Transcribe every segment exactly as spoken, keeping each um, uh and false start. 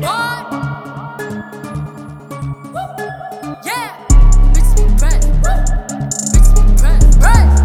What? Yeah. Bitches be pressed. Bitches be pressed. Pressed.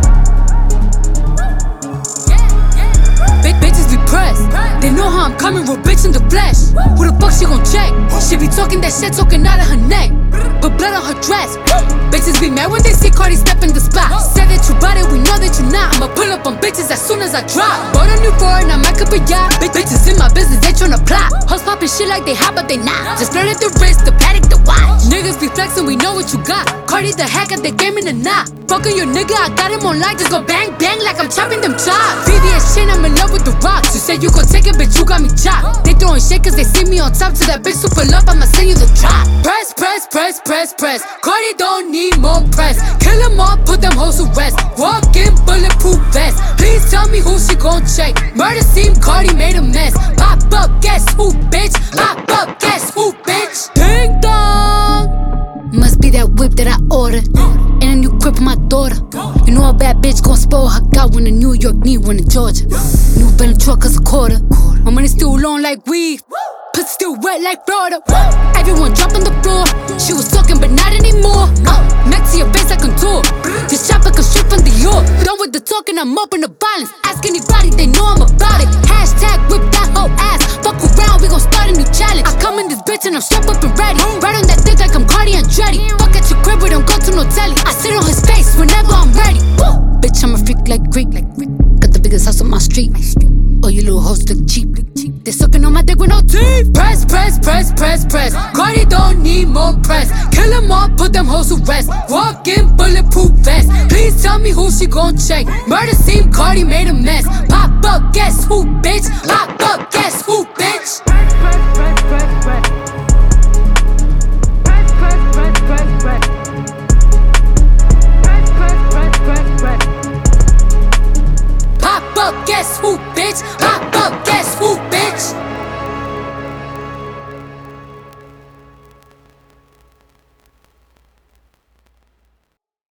Yeah, yeah. Big bitches be pressed. They know how I'm coming, real bitch in the flesh. Who the fuck she gon' check? She be talking that shit, talking out of her neck. But blood on her dress. Bitches be mad when they see Cardi step in the spot. Say that you bought it, we know that you not. I'ma pull up on bitches as soon as I drop. Bought a new foreign, I might up a yacht. Big bitches in my business, they tryna plot. Hoes poppin' shit like they hot, but they not. Just flirt at the wrist, the paddock, the watch. Niggas be flexin', we know what you got. Cardi the hacker, they game in the knot. Fuckin' your nigga, I got him on lock. Just go bang, bang like I'm chopping them chops. V V S chain, I'm in love with the rocks. You said you gon' take it, bitch, you got me chopped. They throwin' shit cause they see me on top. To that bitch super love, I'ma send you the drop. Press, press, press, press, press. Cardi don't need more press. Kill them all, put them hoes to rest. Walk in bulletproof vest. Please tell me who she gon' check. Murder scene, Cardi made a mess. Pop up, guess who, bitch? Pop up, guess who, bitch? Ding dong. Must be that whip that I ordered. And a new crib for my daughter. You know a bad bitch gon' spoil her. Got one in New York, need one in Georgia. New Bentley truck is a quarter. My money still long like weed. Pussy still wet like Florida. Everyone drop on the floor. She was talking, but not anymore. Uh, Max to your face like contour. This chopper can shoot from the York. Done with the talking, I'm open to violence. Ask anybody, they know I'm about it. Hashtag whip that whole ass. Fuck around, we gon' start a new challenge. I come in this bitch and I'm strapped up and ready. Right on that dick like I'm Cardi Andretti. Fuck at your crib, we don't go to no telly. I sit on his face whenever I'm ready. Woo! Bitch, I'm a freak like Greek. Got the biggest house on my street. Oh, you little hoes look cheap. They sucking on my dick with no teeth. Press, press, press, press, press. Cardi don't need more press. Kill them all, put them hoes to rest. Walk in bulletproof vest. Please tell me who she gon' check. Murder scene, Cardi made a mess. Pop up, guess who, bitch?